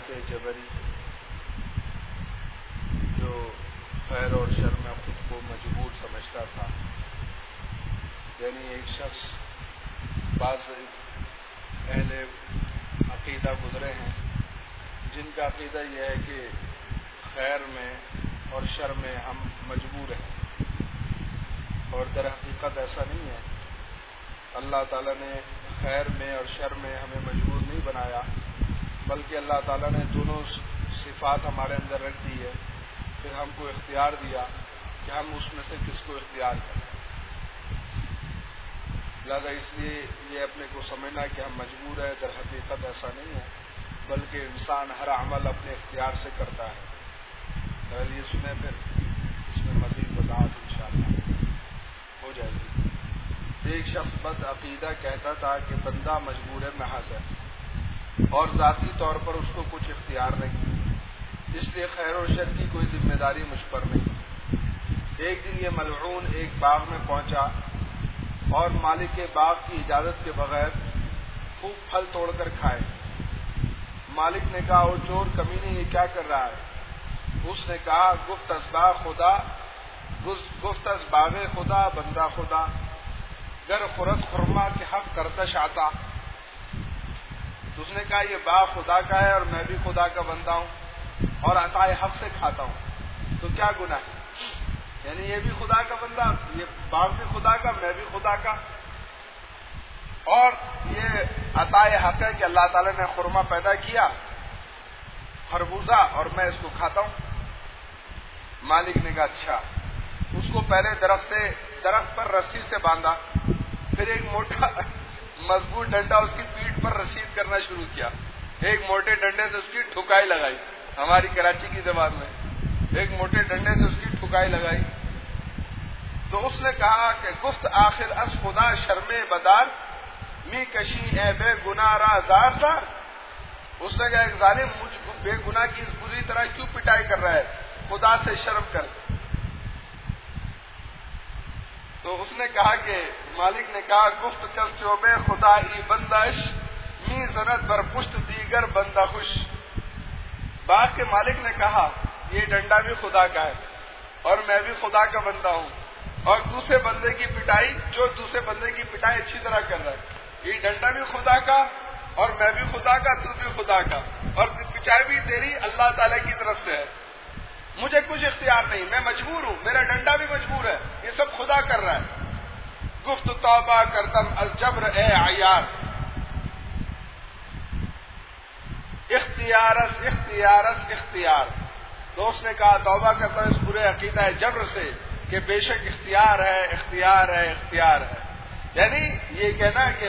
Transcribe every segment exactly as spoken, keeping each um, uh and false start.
حالت جبری جو خیر اور شر میں خود کو مجبور سمجھتا تھا. یعنی ایک شخص بعض اہل عقیدہ گزرے ہیں جن کا عقیدہ یہ ہے کہ خیر میں اور شر میں ہم مجبور ہیں، اور در حقیقت ایسا نہیں ہے. اللہ تعالیٰ نے خیر میں اور شر میں ہمیں مجبور نہیں بنایا، بلکہ اللہ تعالیٰ نے دونوں صفات ہمارے اندر رکھ دی ہے، پھر ہم کو اختیار دیا کہ ہم اس میں سے کس کو اختیار کریں. لہذا اس لیے یہ اپنے کو سمجھنا کہ ہم مجبور ہیں، در حقیقت ایسا نہیں ہے، بلکہ انسان ہر عمل اپنے اختیار سے کرتا ہے. پہلے یہ سنیں، پھر اس میں مزید وضاحت انشاءاللہ ہو جائے گی. ایک شخص بد عقیدہ کہتا تھا کہ بندہ مجبور محض ہے اور ذاتی طور پر اس کو کچھ اختیار نہیں، اس لیے خیر و شر کی کوئی ذمہ داری مجھ پر نہیں. ایک دن یہ ملعون ایک باغ میں پہنچا اور مالک کے باغ کی اجازت کے بغیر خوب پھل توڑ کر کھائے. مالک نے کہا وہ چور کمینے یہ کیا کر رہا ہے؟ اس نے کہا گفت از باغ خدا گفت از باغ خدا بندہ خدا گر خورت خرما کے حق کردش آتا. تو اس نے کہا یہ باغ خدا کا ہے اور میں بھی خدا کا بندہ ہوں اور عطائے حق سے کھاتا ہوں، تو کیا گناہ ہے؟ یعنی یہ بھی خدا کا بندہ، یہ باغ بھی خدا کا، میں بھی خدا کا، اور یہ عطائے حق ہے کہ اللہ تعالیٰ نے خرما پیدا کیا خربوزہ اور میں اس کو کھاتا ہوں. مالک نے کہا اچھا. اس کو پہلے درخت سے درخت پر رسی سے باندھا، پھر ایک موٹا مضبوط ڈنڈا اس کی پیٹھ پر رسید کرنا شروع کیا. ایک موٹے ڈنڈے سے اس کی ٹھکائی لگائی، ہماری کراچی کی زبان میں ایک موٹے ڈنڈے سے اس کی ٹھکائی لگائی. تو اس نے کہا کہ گفت آخر اس خدا شرم بدار می کشی اے بے گناہ را زار زار. اس نے کہا ایک ظالم مجھ بے گناہ کی اس بری طرح کیوں پٹائی کر رہا ہے، خدا سے شرم کر. تو اس نے کہا کہ مالک نے کہا گفت کل چوبے خدا ای بندش می زنت بر پشت دیگر بندہ خوش. باغ کے مالک نے کہا یہ ڈنڈا بھی خدا کا ہے اور میں بھی خدا کا بندہ ہوں، اور دوسرے بندے کی پٹائی جو دوسرے بندے کی پٹائی اچھی طرح کر رہا ہے، یہ ڈنڈا بھی خدا کا اور میں بھی خدا کا، تو بھی خدا کا، اور پٹائی بھی تیری اللہ تعالی کی طرف سے ہے. مجھے کچھ اختیار نہیں، میں مجبور ہوں، میرا ڈنڈا بھی مجبور ہے، یہ سب خدا کر رہا ہے. گفت توبہ کردم الجبر اے عیار اختیارس اختیارس اختیار. تو اس نے کہا توبہ کرتا ہوں اس برے عقیدہ جبر سے کہ بے شک اختیار ہے اختیار ہے اختیار ہے. یعنی یہ کہنا کہ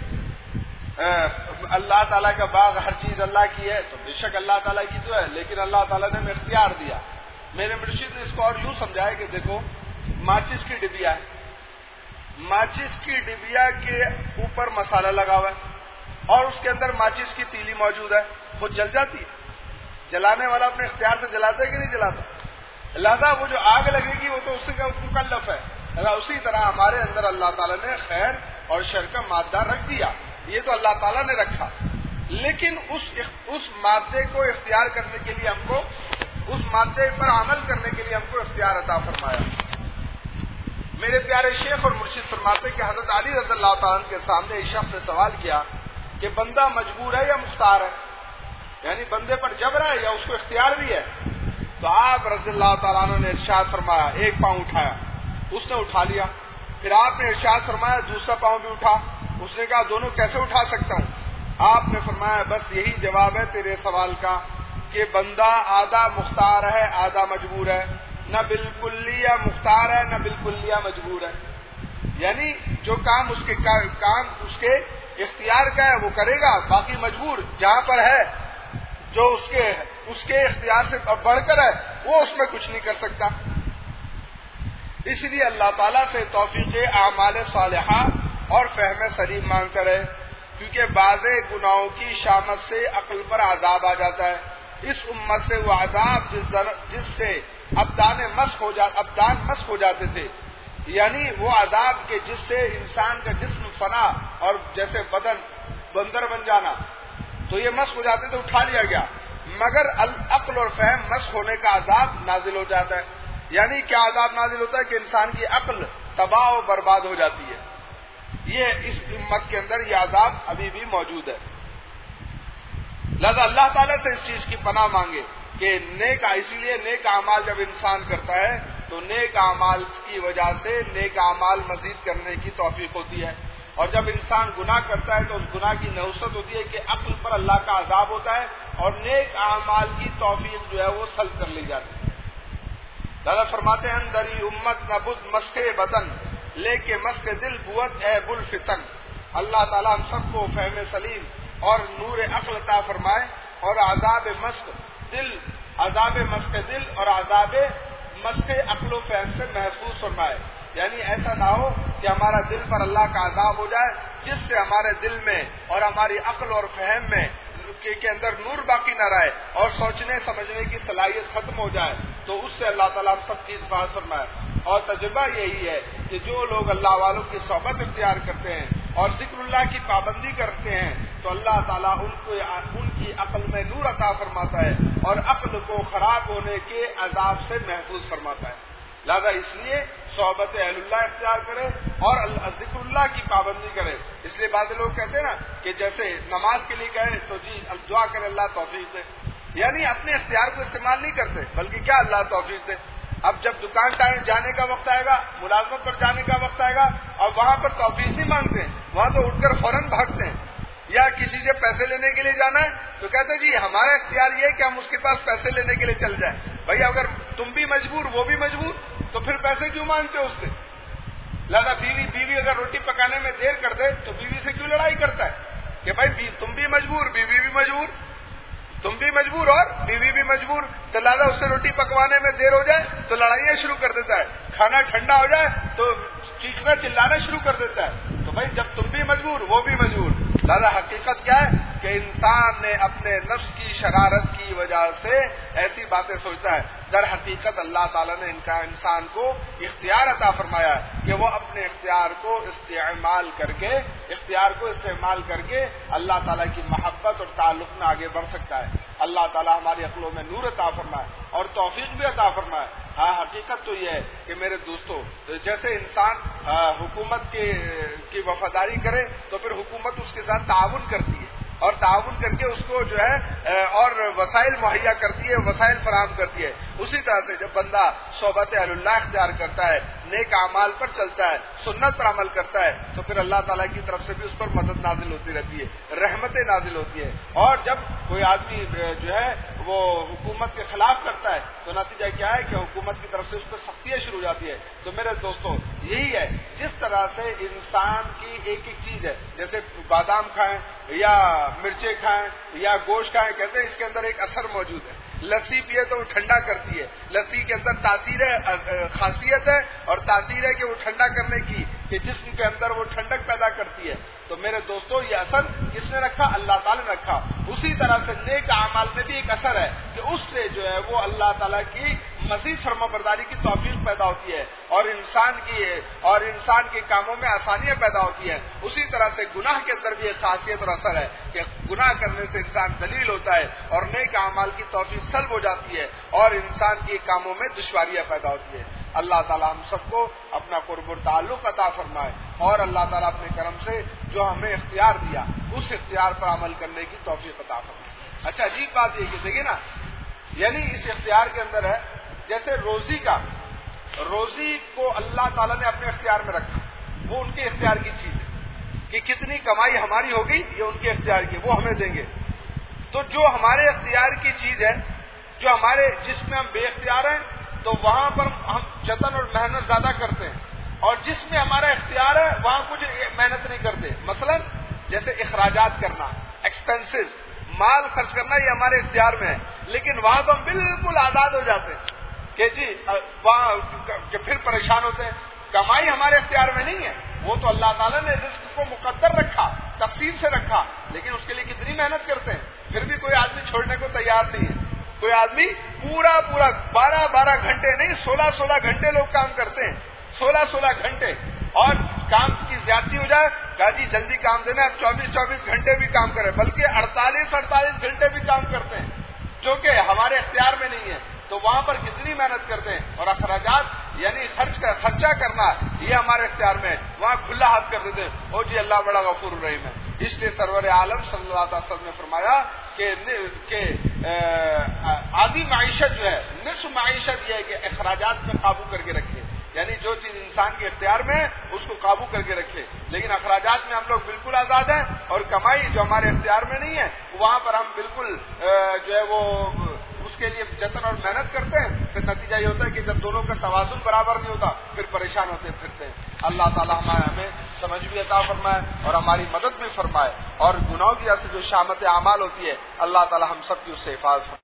اللہ تعالیٰ کا باغ ہر چیز اللہ کی ہے، تو بے شک اللہ تعالیٰ کی تو ہے، لیکن اللہ تعالیٰ نے ہمیں اختیار دیا. میرے مرشد نے اس کو اور یوں سمجھایا کہ دیکھو ماچس کی ڈبیا ہے، ماچس کی ڈبیا کے اوپر مسالہ لگا ہوا ہے اور اس کے اندر ماچس کی تیلی موجود ہے، خود جل جاتی ہے. جلانے والا اپنے اختیار سے جلاتا ہے کہ نہیں جلاتا؟ لہذا وہ جو آگ لگے گی وہ تو اس کا مکلف ہے. اسی طرح ہمارے اندر اللہ تعالیٰ نے خیر اور شر کا مادہ رکھ دیا، یہ تو اللہ تعالیٰ نے رکھا، لیکن اس اس مادے کو اختیار کرنے کے لیے ہم کو اس مادے پر عمل کرنے کے لیے ہم کو اختیار عطا فرمایا. میرے پیارے شیخ اور مرشد فرماتے کہ حضرت علی رضی اللہ تعالیٰ عنہ کے سامنے ایک شخص نے سوال کیا کہ بندہ مجبور ہے یا مختار ہے، یعنی بندے پر جبر ہے یا اس کو اختیار بھی ہے. تو آپ رضی اللہ تعالیٰ عنہ نے ارشاد فرمایا، ایک پاؤں اٹھایا، اس نے اٹھا لیا، پھر آپ نے ارشاد فرمایا دوسرا پاؤں بھی اٹھا. اس نے کہا دونوں کیسے اٹھا سکتا ہوں؟ آپ نے فرمایا بس یہی جواب ہے تیرے سوال کا کہ بندہ آدھا مختار ہے آدھا مجبور ہے، نہ بالکلیہ مختار ہے نہ بالکلیہ مجبور ہے. یعنی جو کام اس کے کام اس کے اختیار کا ہے وہ کرے گا، باقی مجبور جہاں پر ہے جو اس کے اس کے اختیار سے بڑھ کر ہے وہ اس میں کچھ نہیں کر سکتا. اس لیے اللہ تعالیٰ سے توفیق اعمال صالحہ اور فہم سلیم مانگ کرے، کیونکہ بعض گناہوں کی شامت سے عقل پر عذاب آ جاتا ہے. اس امت سے وہ عذاب جس, جس سے ابدان مسخ ہو جا ابدان مسخ ہو جاتے تھے، یعنی وہ عذاب کے جس سے انسان کا جسم فنا اور جیسے بدن بندر بن جانا، تو یہ مسخ ہو جاتے تھے، اٹھا لیا گیا. مگر العقل اور فہم مسخ ہونے کا عذاب نازل ہو جاتا ہے. یعنی کیا عذاب نازل ہوتا ہے کہ انسان کی عقل تباہ و برباد ہو جاتی ہے. یہ اس امت کے اندر یہ عذاب ابھی بھی موجود ہے. لہذا اللہ تعالیٰ سے اس چیز کی پناہ مانگے کہ نیک، اسی لیے نیک اعمال جب انسان کرتا ہے تو نیک اعمال کی وجہ سے نیک اعمال مزید کرنے کی توفیق ہوتی ہے. اور جب انسان گناہ کرتا ہے تو اس گناہ کی نحوست ہوتی ہے کہ عقل پر اللہ کا عذاب ہوتا ہے اور نیک اعمال کی توفیق جو ہے وہ سلب کر لی جاتی ہے. دادا فرماتے ہیں اندری امت نبود مسک بدن لے کے مسک دل بوت اے بل فتن. اللہ تعالیٰ ہم سب کو فہم سلیم اور نور عقل عطا فرمائے اور عذاب مسک دل عذاب مسک دل اور عذاب مسک عقل و فہم سے محفوظ فرمائے. یعنی ایسا نہ ہو کہ ہمارا دل پر اللہ کا عذاب ہو جائے جس سے ہمارے دل میں اور ہماری عقل اور فہم میں کے اندر نور باقی نہ رہے اور سوچنے سمجھنے کی صلاحیت ختم ہو جائے. تو اس سے اللہ تعالیٰ ہم سب کی حفاظت فرمائے. اور تجربہ یہی ہے کہ جو لوگ اللہ والوں کی صحبت اختیار کرتے ہیں اور ذکر اللہ کی پابندی کرتے ہیں تو اللہ تعالیٰ ان کو ان کی عقل میں نور عطا فرماتا ہے اور عقل کو خراب ہونے کے عذاب سے محفوظ فرماتا ہے. لہذا اس لیے صحبت اہل اللہ اختیار کرے اور ذکر اللہ کی پابندی کرے. اس لیے بعض لوگ کہتے ہیں نا کہ جیسے نماز کے لیے کہیں تو جی دعا کرے اللہ توفیق دے، یعنی اپنے اختیار کو استعمال نہیں کرتے بلکہ کیا اللہ توفیق دے. اب جب دکان جانے کا وقت آئے گا، ملازمت پر جانے کا وقت آئے گا اور وہاں پر توفیق نہیں مانگتے ہیں، وہاں تو اٹھ کر فوراً بھاگتے ہیں. یا کسی سے پیسے لینے کے لیے جانا ہے تو کہتے جی ہمارا اختیار یہ ہے کہ ہم اس کے پاس پیسے لینے کے لیے چل جائیں. بھائی اگر تم بھی مجبور وہ بھی مجبور تو پھر پیسے کیوں مانگتے ہو اس سے؟ لہذا بیوی بیوی اگر روٹی پکانے میں دیر کر دے تو بیوی سے کیوں لڑائی کرتا ہے کہ بھائی تم بھی مجبور بیوی بھی مجبور، تم بھی مجبور اور بیوی بھی مجبور. تو لہٰذا اس سے روٹی پکوانے میں دیر ہو جائے تو لڑائیاں شروع کر دیتا ہے، کھانا ٹھنڈا ہو جائے تو چیخنا چلانا شروع کر دیتا ہے. تو بھائی جب تم بھی مجبور وہ بھی مجبور. لہٰذا حقیقت کیا ہے کہ انسان نے اپنے نفس کی شرارت کی وجہ سے ایسی باتیں سوچتا ہے. در حقیقت اللہ تعالیٰ نے ان کا انسان کو اختیار عطا فرمایا ہے کہ وہ اپنے اختیار کو استعمال کر کے اختیار کو استعمال کر کے اللہ تعالیٰ کی محبت اور تعلق میں آگے بڑھ سکتا ہے. اللہ تعالیٰ ہماری عقلوں میں نور عطا فرمائے اور توفیق بھی عطا فرمائے. ہاں حقیقت تو یہ ہے کہ میرے دوستو جیسے انسان حکومت کی کی وفاداری کرے تو پھر حکومت اس کے ساتھ تعاون کرتی ہے اور تعاون کر کے اس کو جو ہے اور وسائل مہیا کرتی ہے، وسائل فراہم کرتی ہے. اسی طرح سے جب بندہ صحبت اہل اللہ اختیار کرتا ہے، نیک اعمال پر چلتا ہے، سنت پر عمل کرتا ہے تو پھر اللہ تعالیٰ کی طرف سے بھی اس پر مدد نازل ہوتی رہتی ہے، رحمتیں نازل ہوتی ہے. اور جب کوئی آدمی جو ہے وہ حکومت کے خلاف کرتا ہے تو نتیجہ کیا ہے کہ حکومت کی طرف سے اس پر سختیاں شروع ہو جاتی ہے. تو میرے دوستو یہی ہے جس طرح سے انسان کی ایک ایک چیز ہے، جیسے بادام کھائیں یا مرچیں کھائیں یا گوشت کھائیں، کہتے ہیں اس کے اندر ایک اثر موجود ہے. لسی پیے تو وہ ٹھنڈا کرتی ہے، لسی کے اندر تاثیر ہے، خاصیت ہے اور تاثیر ہے کہ وہ ٹھنڈا کرنے کی، کہ جسم کے اندر وہ ٹھنڈک پیدا کرتی ہے. تو میرے دوستو یہ اثر کس نے رکھا؟ اللہ تعالیٰ نے رکھا. اسی طرح سے نیک اعمال میں بھی ایک اثر ہے کہ اس سے جو ہے وہ اللہ تعالیٰ کی مزید فرما برداری کی توفیق پیدا ہوتی ہے اور انسان کی اور انسان کے کاموں میں آسانیاں پیدا ہوتی ہیں. اسی طرح سے گناہ کے اندر بھی ایک خاصیت اور اثر ہے کہ گناہ کرنے سے انسان ذلیل ہوتا ہے اور نیک اعمال کی توفیق سلب ہو جاتی ہے اور انسان کے کاموں میں دشواریاں پیدا ہوتی ہیں. اللہ تعالیٰ ہم سب کو اپنا قرب و تعلق عطا فرمائے اور اللہ تعالیٰ اپنے کرم سے جو ہمیں اختیار دیا اس اختیار پر عمل کرنے کی توفیق عطا فرمائے. اچھا عجیب بات یہ کہ دیکھیے نا، یعنی اس اختیار کے اندر ہے جیسے روزی کا، روزی کو اللہ تعالیٰ نے اپنے اختیار میں رکھا، وہ ان کے اختیار کی چیز ہے کہ کتنی کمائی ہماری ہوگی یہ ان کے اختیار کی، وہ ہمیں دیں گے. تو جو ہمارے اختیار کی چیز ہے، جو ہمارے جس میں ہم بے اختیار ہیں تو وہاں پر ہم جتن اور محنت زیادہ کرتے ہیں اور جس میں ہمارا اختیار ہے وہاں کچھ محنت نہیں کرتے. مثلا جیسے اخراجات کرنا، ایکسپینسز، مال خرچ کرنا یہ ہمارے اختیار میں ہے، لیکن وہاں تو ہم بالکل آزاد ہو جاتے ہیں کہ جی وہاں کہ پھر پریشان ہوتے ہیں. کمائی ہمارے اختیار میں نہیں ہے، وہ تو اللہ تعالیٰ نے رزق کو مقدر رکھا، تقسیم سے رکھا، لیکن اس کے لیے کتنی محنت کرتے ہیں. پھر بھی کوئی آدمی چھوڑنے کو تیار نہیں ہے. کوئی آدمی پورا پورا بارہ بارہ گھنٹے نہیں سولہ سولہ گھنٹے لوگ کام کرتے ہیں، سولہ سولہ گھنٹے، اور کام کی زیادتی ہو جائے کہا جی جلدی کام دینا، اب چوبیس چوبیس گھنٹے بھی کام کریں، بلکہ اڑتالیس اڑتالیس گھنٹے بھی کام کرتے ہیں. جو کہ ہمارے اختیار میں نہیں ہے، تو وہاں پر کتنی محنت کرتے ہیں، اور اخراجات یعنی خرچ کا خرچہ کرنا یہ ہمارے اختیار میں ہے، وہاں کھلا ہاتھ کر دیتے ہیں، او جی اللہ بڑا غفور الرحیم ہے۔ اس لیے سرور عالم صلی اللہ علیہ وسلم نے فرمایا کہ کہ آدھی معیشت جو ہے، نصف معیشت یہ ہے کہ اخراجات میں قابو کر کے رکھے، یعنی جو چیز انسان کے اختیار میں ہے اس کو قابو کر کے رکھے، لیکن اخراجات میں ہم لوگ بالکل آزاد ہیں، اور کمائی جو ہمارے اختیار میں نہیں ہے وہاں پر ہم بالکل جو ہے وہ اس کے لیے جتن اور محنت کرتے ہیں، پھر نتیجہ یہ ہوتا ہے کہ جب دونوں کا توازن برابر نہیں ہوتا پھر پریشان ہوتے پھرتے ہیں۔ اللہ تعالی ہمیں ہمیں سمجھ بھی عطا فرمائے اور ہماری مدد بھی فرمائے، اور گناہوں کی وجہ سے جو شامت اعمال ہوتی ہے اللہ تعالی ہم سب کی اس سے حفاظت فرمائے۔